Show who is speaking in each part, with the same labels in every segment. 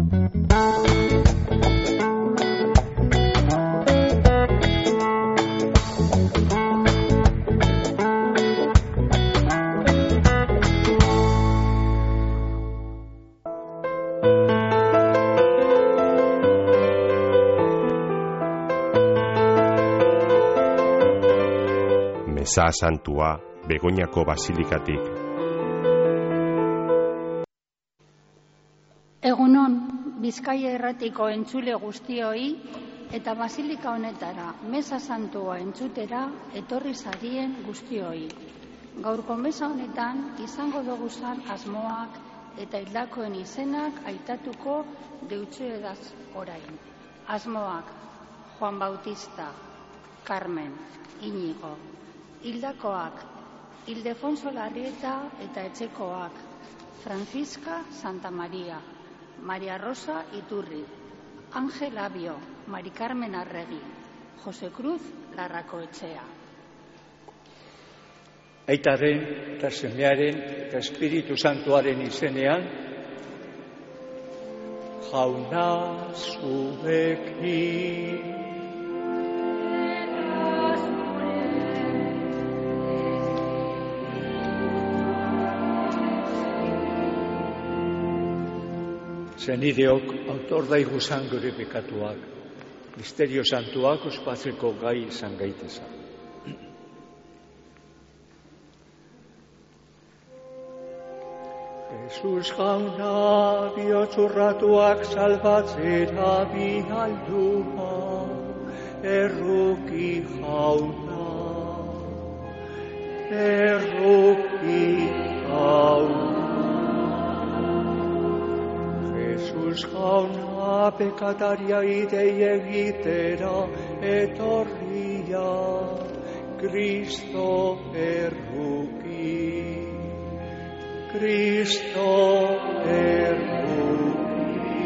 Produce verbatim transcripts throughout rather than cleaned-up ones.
Speaker 1: Meza santua Begoñako basilikatik.
Speaker 2: Egunon, Bizkaia Irratiko entzule guztioi eta basilika honetara meza santua entzutera etorri zarien guztioi. Gaurko meza honetan izango doguzan asmoak eta hildakoen izenak aitatuko deutsuedaz orain. Asmoak: Juan Bautista, Carmen, Iñigo. Hildakoak: Ildefonso Larrieta eta etxekoak: Francisca Santa Maria, Maria Rosa Iturri, Ángel Abio, Mari Carmen Arregi, Jose Cruz Larrakoetxea.
Speaker 3: Aitaren eta semearen eta Espiritu Santuaren izenean, Jauna zuekin. Zenideok, autor daiguzan gure pekatuak, misterio santuak ospatzeko gai izan gaitezan. Jesus jauna, bihotxurratuak salbatzera bihaldua, erruki jauna, erruki jauna. Jesus jauna, pekataria idei egitera etorria, Kristo erruki, Kristo erruki.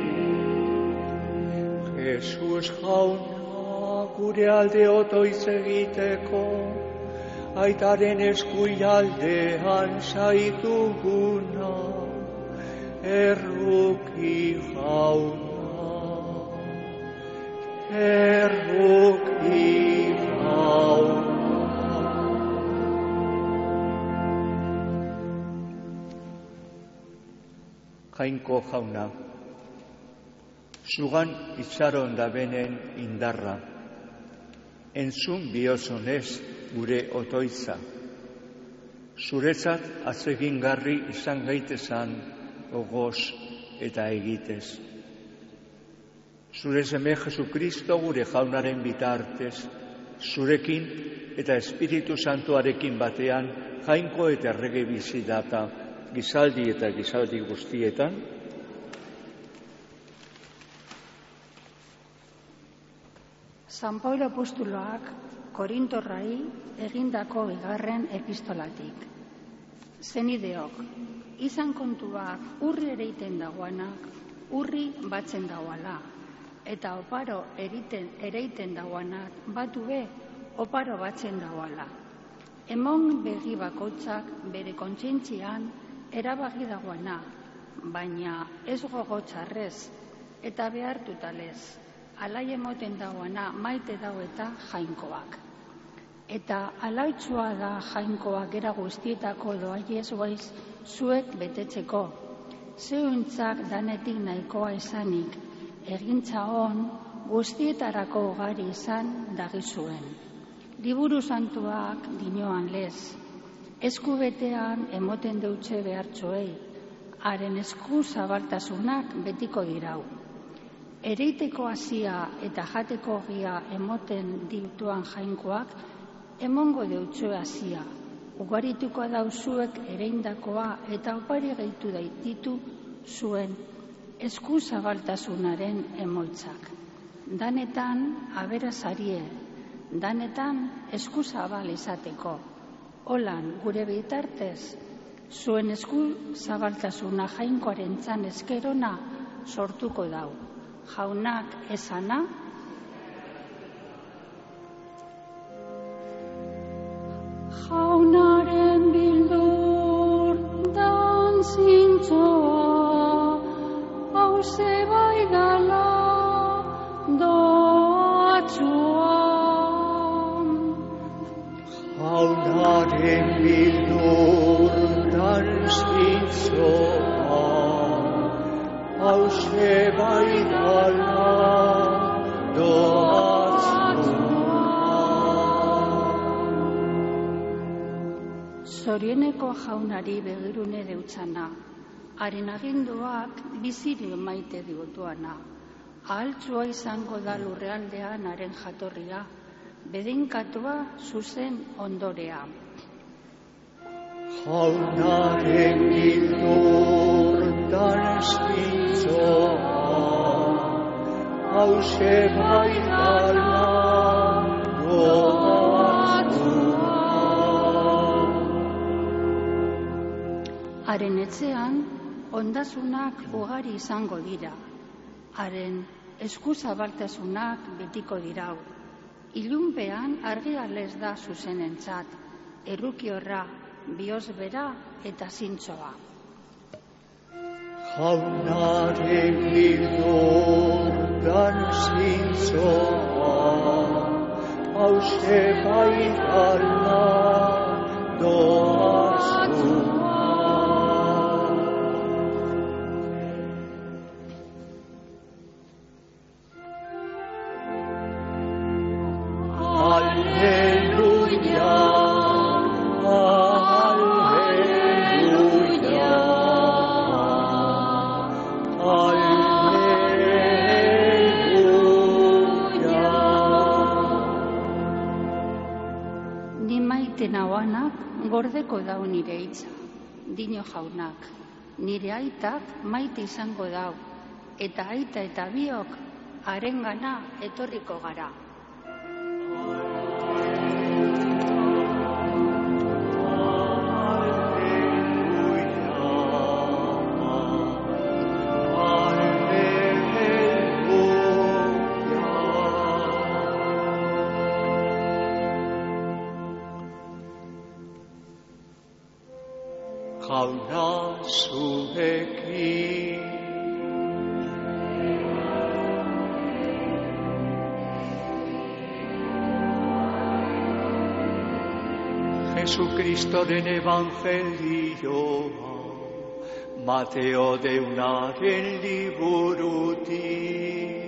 Speaker 3: Jesus jauna, gure alde otoiz egiteko, aitaren eskuialdean zaituguna, erruki jauna, erruki jauna. Jainko jauna, zugan itxaron da benen indarra, entzun biozonez gure otoitza, zuretzat atsegingarri izan gaitezan ogoz eta egitez. Zure seme Jesukristo gure jaunaren bitartez, zurekin eta Espiritu Santuarekin batean, jainko eta errege bizi data, gizaldi eta gizaldi guztietan.
Speaker 2: San Paulo apostoloak Korintorrai egindako bigarren epistolatik. Zenideok, izan kontuak urri ereiten dagoanak, urri batzen dagoala, eta oparo eriten, ereiten dagoanak, batu be, oparo batzen dagoala. Emon begi bakoitzak bere kontzientzian erabaki dagoana, baina ez gogotxarrez eta behartutalez, alai emoten dagoana maite dago eta jainkoak. Eta alaitsua da jainkoak era guztietako doaiez goiz zuek betetzeko, zeuentzak danetik nahikoa izanik, egintza on guztietarako ugari izan dagizuen. Liburu santuak dinoan lez, eskubetean emoten deutxe behartxoei, haren esku zabaltasunak betiko dirau. Ereiteko hasia eta jateko gia emoten dituan jainkoak, emongo deutxoe hasia, ugarituko dauzuek ereindakoa eta opari gehitu ditu zuen esku zabaltasunaren emoitzak. Danetan aberazarie, danetan esku zabal izateko. Holan gure bitartez, zuen esku zabaltasuna jainkoaren txan eskerona sortuko dau. Jaunak esana, jaunaren bildur dan zintzoa, hause bai dala doatzuan.
Speaker 3: Jaunaren bildurtan zintzoan, hause bai dala doatzuan.
Speaker 2: Zorieneko jaunari begirune deutzana, haren aginduak biziri maite diotuana. Ahaltsua izango da lurrealdean haren jatorria, bedeinkatua zuzen ondorea.
Speaker 3: Jaunaren bildurtan zintzoan, hause bai dala doatzuan.
Speaker 2: Haren etxean, ondasunak ugari izango dira. Haren eskuzabaltasunak betiko dirau. Ilunpean argialez da zuzenentzat, errukiorra, bihozbera eta zintzoa.
Speaker 3: Jaunaren bildurtan zintzoan, hause bai dala doatzuan. Alleluia, alleluia, alleluia.
Speaker 2: Ni maite nauanak gordeko dau nire hitza, dino jaunak. Nire aitak maite izango dau, eta aita eta biok harengana etorriko gara.
Speaker 3: Jauna zuekin, Jesukristoren evangelioa, Mateo deunaren liburutik.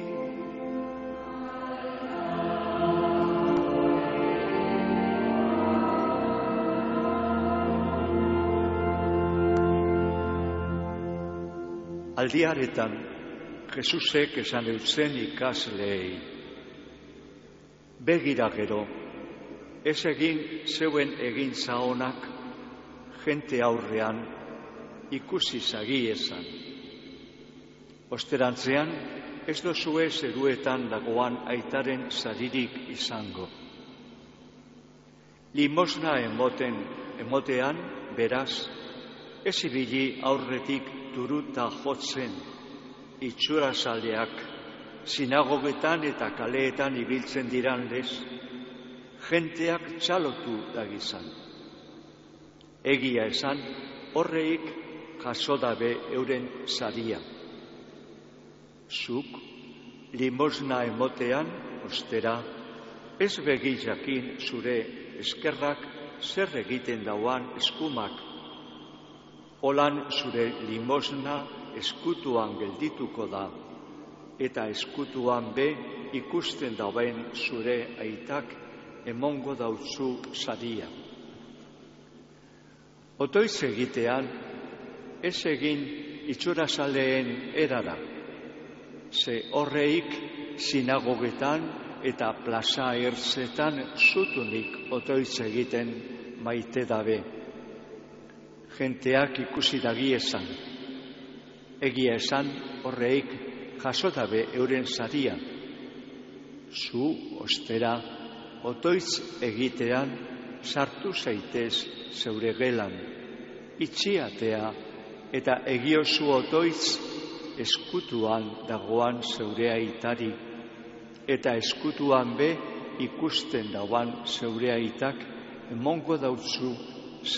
Speaker 3: Aldiaretan, Jesusek esan eutzen ikasleei, begira gero, ez egin zeuen egintza onak, jente aurrean ikusi zagiezan. Osterantzean, ez dozue zeruetan dagoan aitaren saririk izango. Limosna emoten, emotean, beraz, ez ibili aurretik turuta jotzen, itxurazaleak, sinagogetan eta kaleetan ibiltzen diran lez, jenteak txalotu dagizan. Egia esan, horreik jaso dabe euren saria. Zuk, limosna emotean, ostera, ez begi jakin zure eskerrak zer egiten dauan eskumak. Holan zure limosna eskutuan geldituko da, eta eskutuan be ikusten dauen zure aitak emongo dautzu saria. Otoiz egitean, ez egin itxurazaleen erara, ze horreik sinagogetan eta plaza ertzetan zutunik otoiz egiten maite dabe. Jenteak ikusi dagi esan, egia esan horreik jaso dabe euren saria. Zu, ostera, otoitz egitean sartu zaitez zeure gelan, itxiatea eta egiozu otoitz eskutuan dagoan zeure aitari, eta eskutuan be ikusten dauan zeure aitak emongo dautzu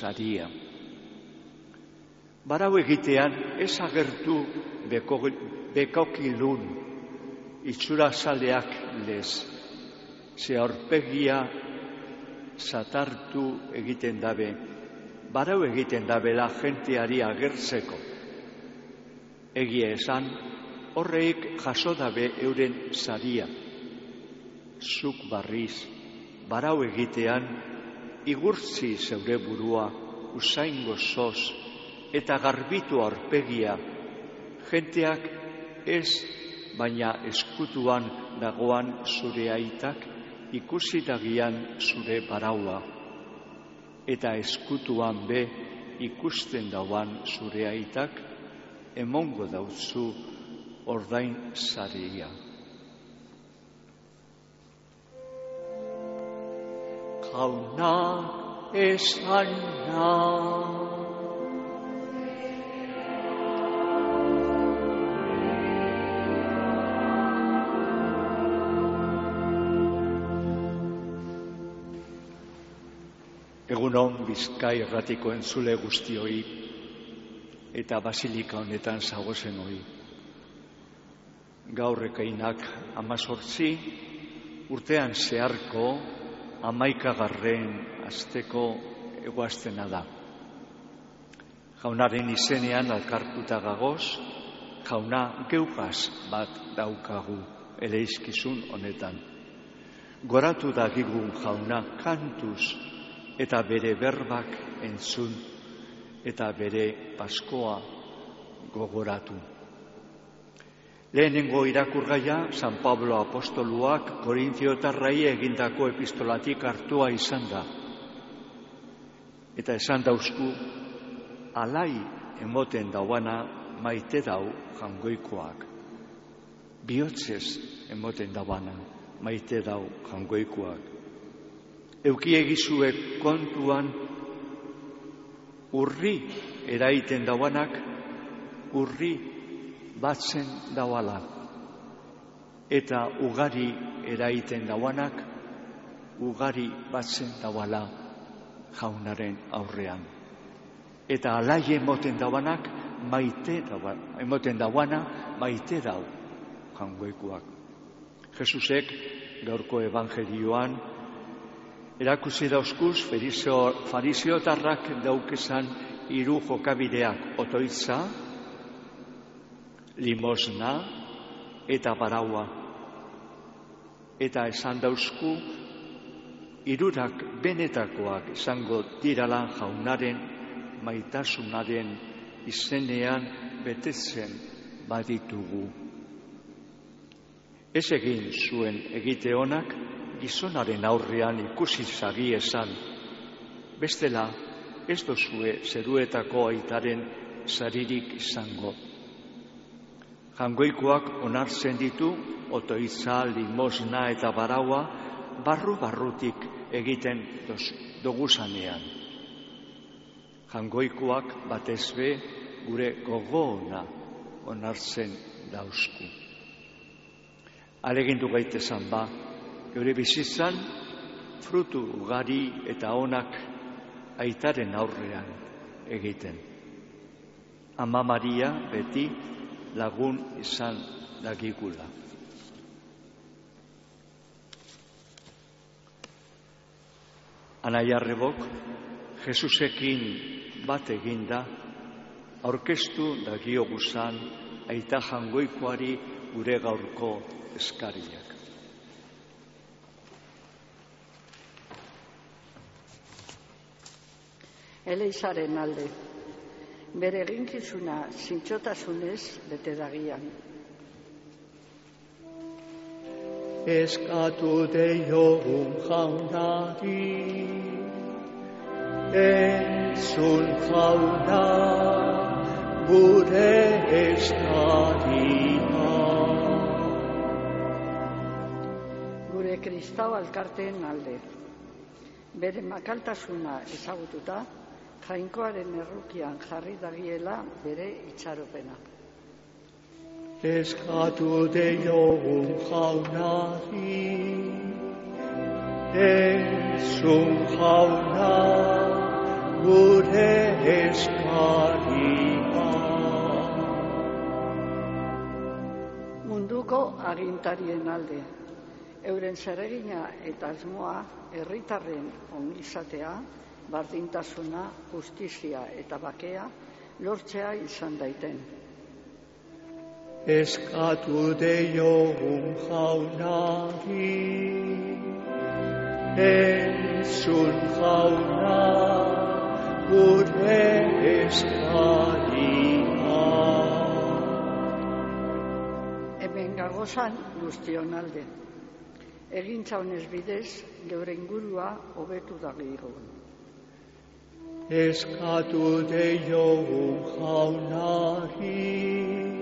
Speaker 3: saria. Barau egitean ez agertu beko, bekokilun, itxura saleak lez, ze aurpegia zatartu egiten dabe, barau egiten dabela jenteari agertzeko. Egia esan, horreik jaso dabe euren saria. Zuk barriz, barau egitean, igurtzi zeure burua, usain gozoz, eta garbitu aurpegia, jenteak ez, baina eskutuan dagoan zure aitak, ikusi dagian zure baraua, eta eskutuan be ikusten dauan zure aitak, emongo dautzu ordain saria. Jaunak esan nahi, Egunon Bizkai erratiko entzule guztioi eta basilika honetan zagozen hoi. Gaur ekainak amazortzi, urtean zeharko hamaikagarren asteko eguaztena da. Jaunaren izenean alkartuta gagoz, jauna geugaz bat daukagu eleizkizun honetan. Goratu dagigun jauna kantuz, eta bere berbak entzun, eta bere paskoa gogoratu. Lehenengo irakurgaia, San Pablo apostoluak Korintiotarrai egindako epistolatik hartua izan da. Eta esan dauzku, alai emoten dauana maite dau jangoikoak. Bihotzez emoten dauana maite dau jangoikoak. Euki egizuek kontuan urri eraiten dauanak, urri batzen dauala. Eta ugari eraiten dauanak, ugari batzen dauala jaunaren aurrean. Eta alai emoten dauanak, maite dauana, emoten dauana, maite dau jangoikoak. Jesusek gaurko evangelioan erakutsi dauzkuz fariseotarrak daukezan hiru jokabideak, otoitza, limosna eta baraua. Eta esan dauzku hirurak benetakoak izango dirala jaunaren maitasunaren izenean betetzen baditugu. Ez egin zuen egite onak, gizonaren aurrean ikusi zagi esan, bestela ez dozue zeruetako aitaren saririk izango. Jangoikoak onartzen ditu, otoitza, limosna eta baraua, barru-barrutik egiten doguzanean. Jangoikoak batez be gure gogoona onartzen dauzku. Alegindu gaitezan ba, geure bizitzan, frutu ugari eta onak aitaren aurrean egiten. Ama Maria beti lagun izan dagigula. Anaia Arrebok, Jesusekin bat eginda, aurkeztu dagioguzan aita jangoikoari gure gaurko eskariak.
Speaker 4: Eleizaren alde, bere eginkizuna zintzotasunez bete dagian.
Speaker 3: Eskatu deiogun jaunari, entzun jauna, gure eskaria.
Speaker 4: Gure kristau alkarteen alde, bere makaltasuna ezagututa, Jainkoaren errukian jarri dagiela bere itxaropena.
Speaker 3: Eskatu deiogun jaunari, entzun jauna, gure eskaria.
Speaker 4: munduko agintarien alde. Euren zeregina eta asmoa herritarren ongizatea, bardintasuna, justizia eta bakea lortzea izan daiten.
Speaker 3: Eskatu deiogun jaunari, entzun jauna, gure eskaria.
Speaker 4: Hemen gagozan guztion alde. Egintza honez bidez, geure ingurua hobetu dagigun.
Speaker 3: Eskatu deiogun jaunari,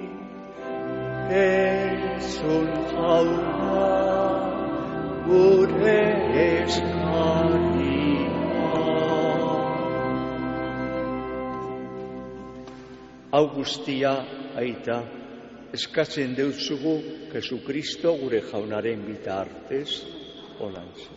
Speaker 3: entzun jauna, gure eskaria. Hau guztia, aita, eskatzen deutzugu Jesukristo gure jaunaren bitartez, olantze.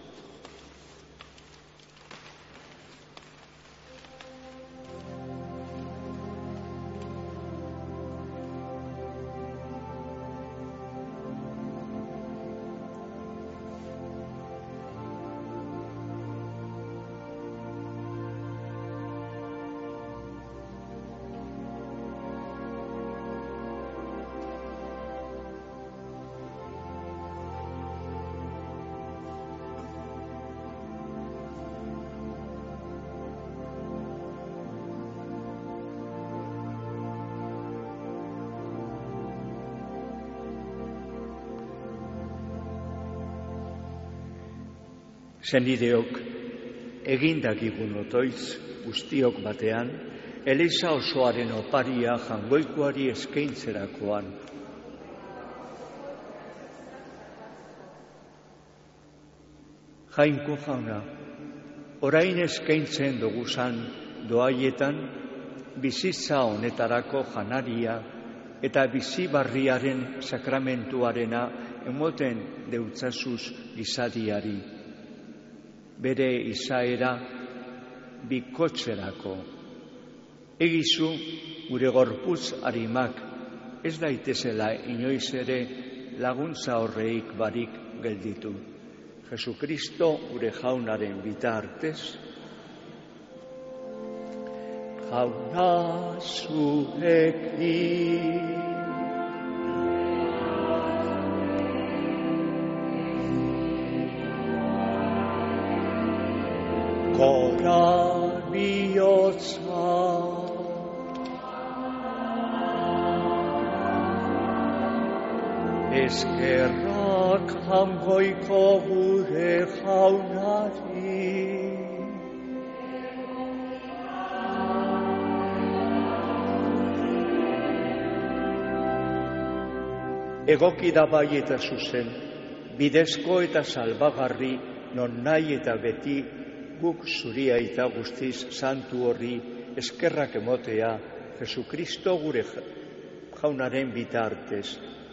Speaker 3: Senideok, egindakigun otoitz guztiok batean, Eliza osoaren oparia jangoikoari eskaintzerakoan. Jainko jauna, orain eskaintzen doguzan doaietan, bizitza honetarako janaria eta bizibarriaren sakramentuarena emoten deutzazuz izadiari. Bere izaera bikotzerako. Egizu gure gorputz arimak ez daitezela inoiz ere laguntza horreik barik gelditu. Jesukristo gure jaunaren bitartez. Jauna zuekin. Gora bihotza, eskerrak jangoiko gure jaunari. Egoki da bai eta zuzen, bidezko eta salbagarri, non nahi eta beti, guk zuria eta guztiz santu horri eskerrak emotea Jesukristo gure jaunaren bitartez.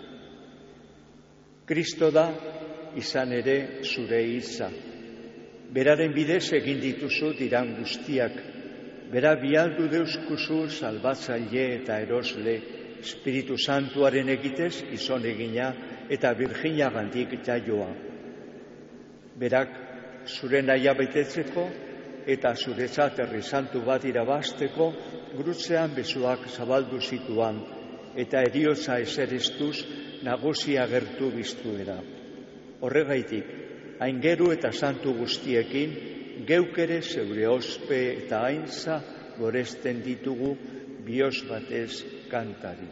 Speaker 3: Kristo da izan ere zure hitza. Beraren bidez egin dituzu diran guztiak. Bera bialdu deuskuzu salbatzaile eta erosle, Espiritu Santuaren egitez izon egina eta Virginia gandik jaioa. Berak zure nahia betetzeko eta zuretzat herri santu bat irabazteko grutzean besoak zabaldu zituan eta heriotza eserestuz nagusia gertu biztuera. Horregaitik, aingeru eta santu guztiekin geuk ere zeure ospe eta aintza goresten ditugu bihotz batez kantari.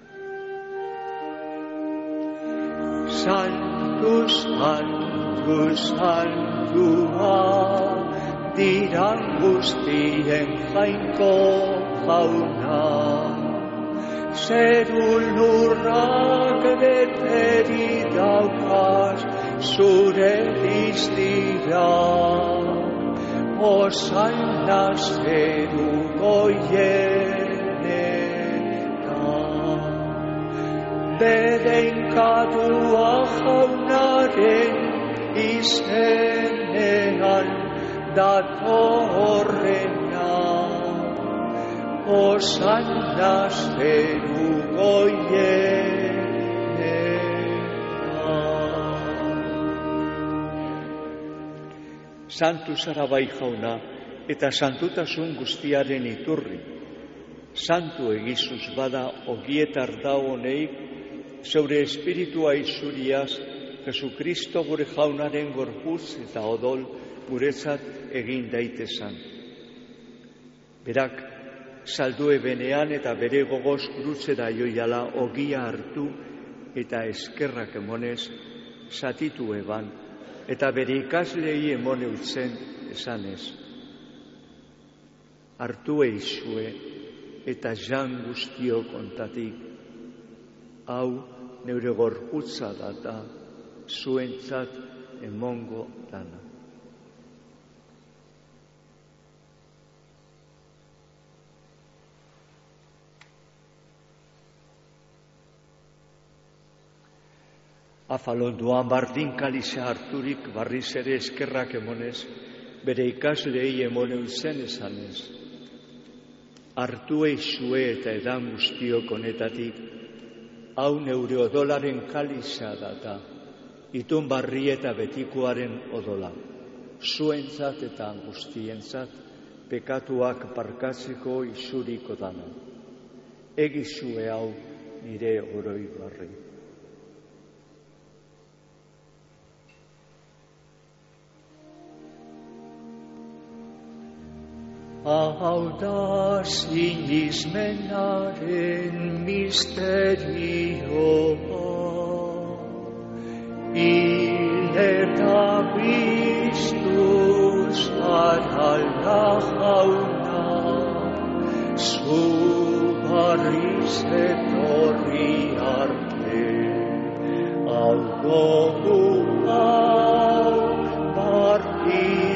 Speaker 3: Santu, santu, santua, diran guztien jainko jauna, zeru lurrak beteri daukaz zure diztira, osaina zeru goienetan, bedenkatua jaunaren izenean datorrena, osaina zeru goienetan. Santu zara bai Jauna, eta santutasun guztiaren iturri. Santu egizuz bada ogietar da honeik, zeure espiritua izuriaz, Jesukristo gure Jaunaren gorputz eta odol guretzat egin daitezan. Berak, saldue benean eta bere gogoz gurutzera joiala ogia hartu eta eskerrak emonez zatitu eban, eta bere ikaslei emone utzen esanez. Hartu eizue eta jan guztio kontatik, hau neure gorputza data, zuentzat emongo dana. Afalonduan bardin kaliza harturik barriz ere eskerrak emonez, bere ikaslei emone utzen esanez. Hartu eizue eta edan guztiok honetatik, hau neure odolaren kaliza data, itun barri eta betikoaren odola, zuentzat eta guztientzat, pekatuak parkatzeko izuriko dana. Egizue hau nire oroi barri. Hau da sinismenaren misterioa, hil eta biztuz arala Jauna, zu barriz etorri arte, hau gogu hau barri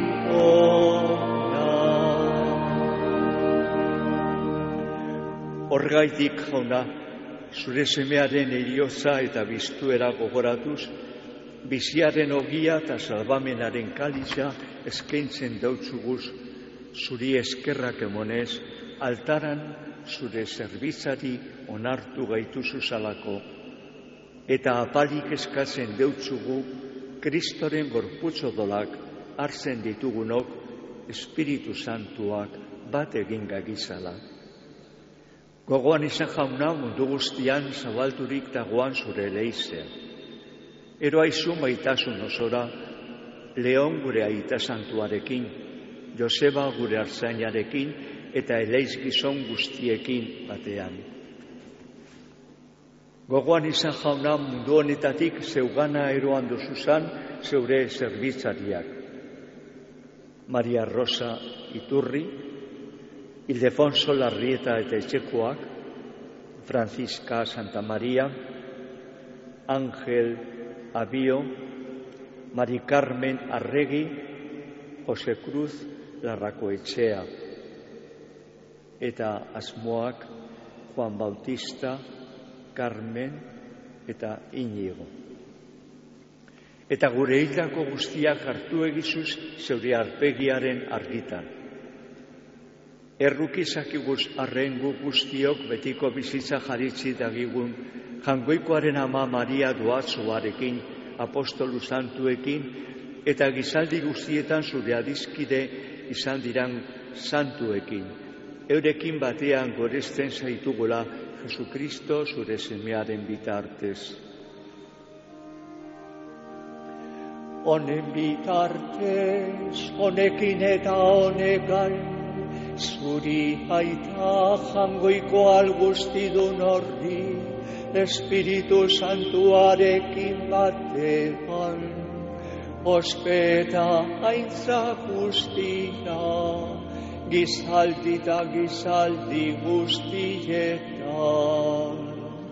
Speaker 3: Horgaitik, Jauna, zure semearen herioza eta biztuera gogoratuz, biziaren ogia eta salbamenaren kaliza eskaintzen dautzuguz, zuri eskerrak emonez, altaran zure zerbitzari onartu gaituzu zalako, eta apalik eskatzen deutzugu, Kristoren gorputzodolak hartzen ditugunok, Espiritu Santuak bat egin gagizala. Gogoan izan Jauna mundu guztian zabalturik dagoan zure leizea. Ero aizu maitasun osora, Leon gure aita santuarekin, Joseba gure artzainarekin eta eleiz gizon guztiekin batean. Gogoan izan Jauna mundu honetatik zeugana eroan duzuzan zeure zerbitzariak. Maria Rosa Iturri, Ildefonso Larrieta eta Etxekoak, Francisca Santa Maria, Ángel Abio, Mari Carmen Arregi, Jose Cruz Larrakoetxea, eta asmoak Juan Bautista, Carmen eta Iñigo. Eta gure hildako guztiak hartu egizuz zeure arpegiaren argitan. Errukizakiguz arren gu guztiok betiko bizitza jaritzi dagigun, jangoikoaren ama Maria Duatzoarekin, apostolu santuekin, eta gizaldi guztietan zure adizkide izan diran santuekin. Eurekin batean goresten zaitugula Jesukristo zure semearen bitartez. Honen bitartez, honekin eta honekai, zuri aita jangoiko algustidun horri, Espiritu Santuarekin batean, ospeta aintza guztia, gizaldi eta gizaldi guztietan.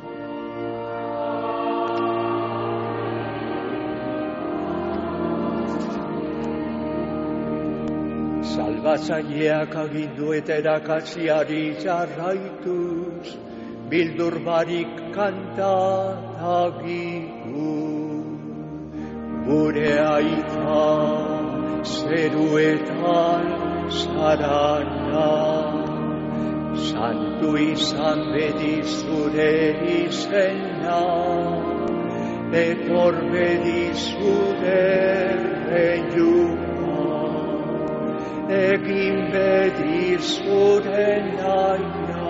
Speaker 3: Salbatzaileak agindu eta erakatziari jarraituz, bildur barik kantatagigu. Gure aita zeruetan zarana, santu izan bedi zure izena, etor bedi zure reiua. egin bedi zure naia,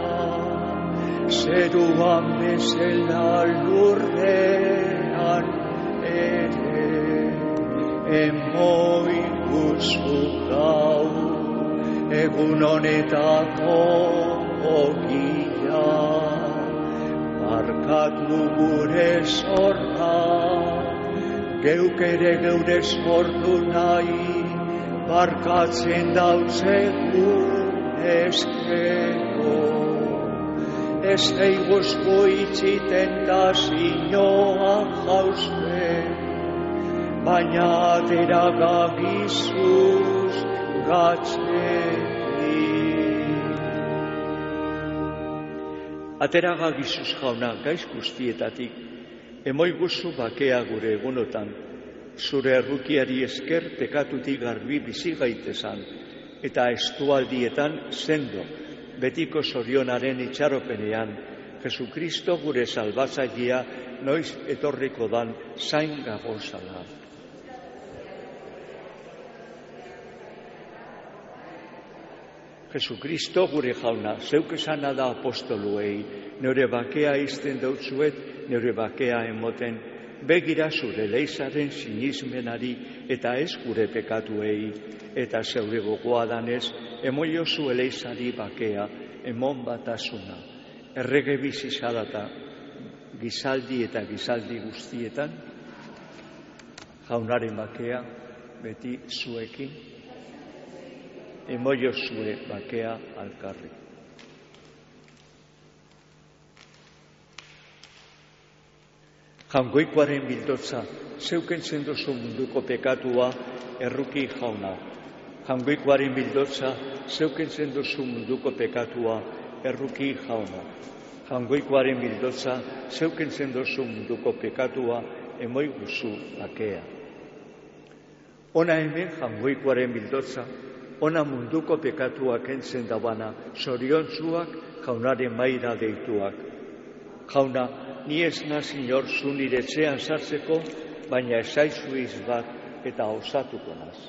Speaker 3: zeruan bezala lurrean ere, emoi guzu gau, egun honetako ogia, barkatu gure zorra, geuk ere geure sortu nahi, barkatzen dautzegu eskero. Ez eiguzko itxiten da zinoa jausten, baina atera gagizuz gatzetik. Atera gagizuz jauna gaiz guztietatik, emoi guzu bakea gure egunotan, zure errukiari esker pekatutik garbi bizi gaitezan, eta estualdietan sendo, betiko zorionaren itxaropenean, Jesukristo gure salbatzailea noiz etorriko dan zain gagozala. Jesukristo gure jauna, zeuk esana da apostoluei, neure bakea izten dautzuet, neure bakea emoten, begira zure leizaren sinismenari eta ez gure pekatuei, eta zeure gogoa danez, emoio zu eleizari bakea, emon batasuna, errege bizizadata, gizaldi eta gizaldi guztietan, jaunaren bakea, beti zuekin, emoio zue bakea alkarri. Jaungoikoaren bildotza, zeukentzen duzu munduko pekatua erruki jauna. Jaungoikoaren bildotza, zeukentzen duzu munduko pekatua erruki jauna. Jaungoikoaren bildotza, zeukentzen duzu munduko pekatua emoi guzu bakea. Ona hemen jaungoikoaren bildotza, ona munduko pekatua kentzen dabana, zoriontzuak jaunaren maira deituak. Jauna, ni ez naz inor zu nire etxean sartzeko, baina esaizu izbat eta osatuko naz.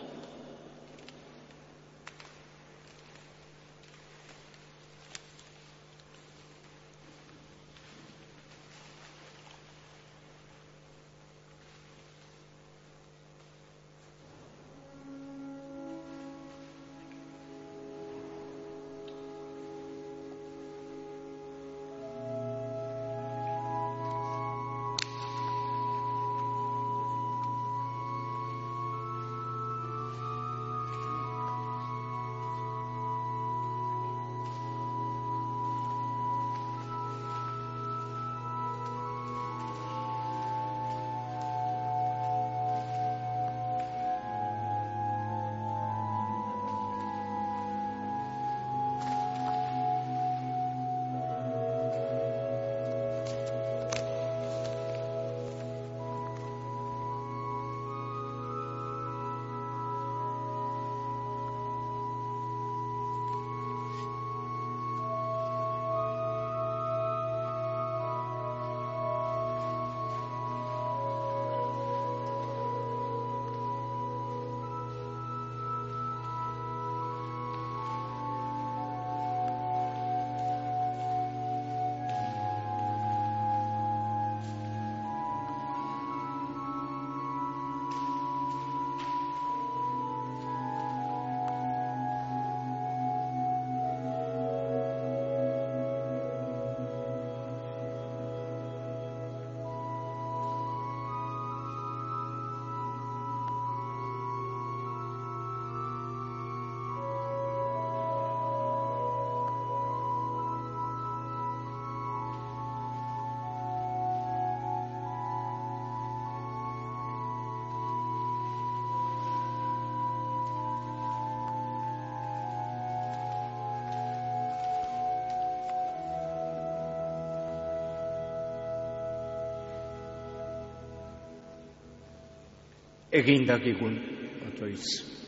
Speaker 3: Egin dakigun, otoiz.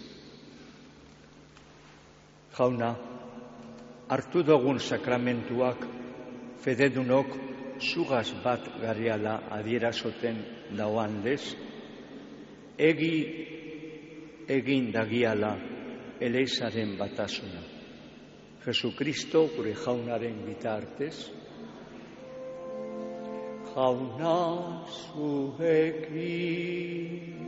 Speaker 3: Jauna, hartu dugun sakramentuak fededunok zugaz bat garriala adierazoten dauan lez, egi egin dagiala eleizaren batasuna. Jesukristo gure jaunaren bitartez, jauna zuekin.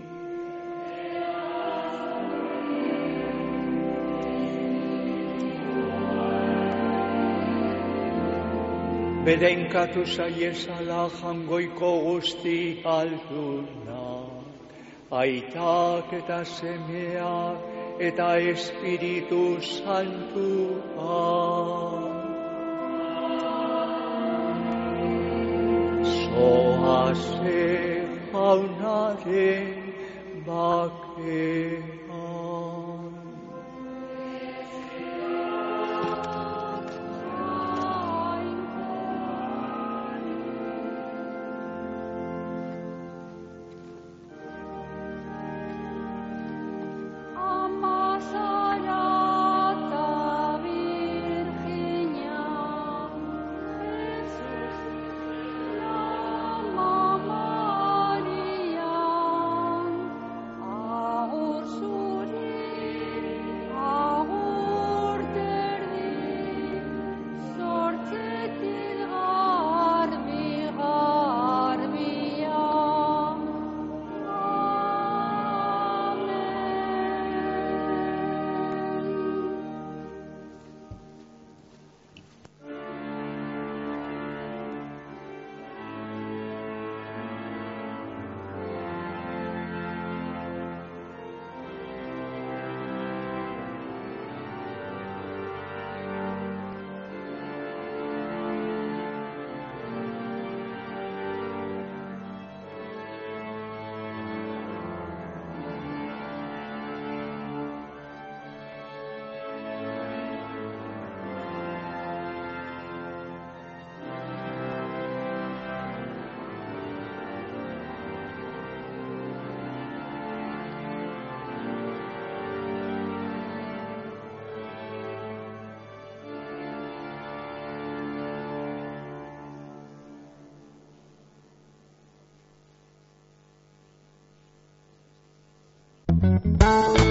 Speaker 3: Berenkatu zaiezala jangoiko guzti aldunak, aitak eta semeak eta Espiritu Santua. Zoaze jaunaren bakean.
Speaker 5: Thank you.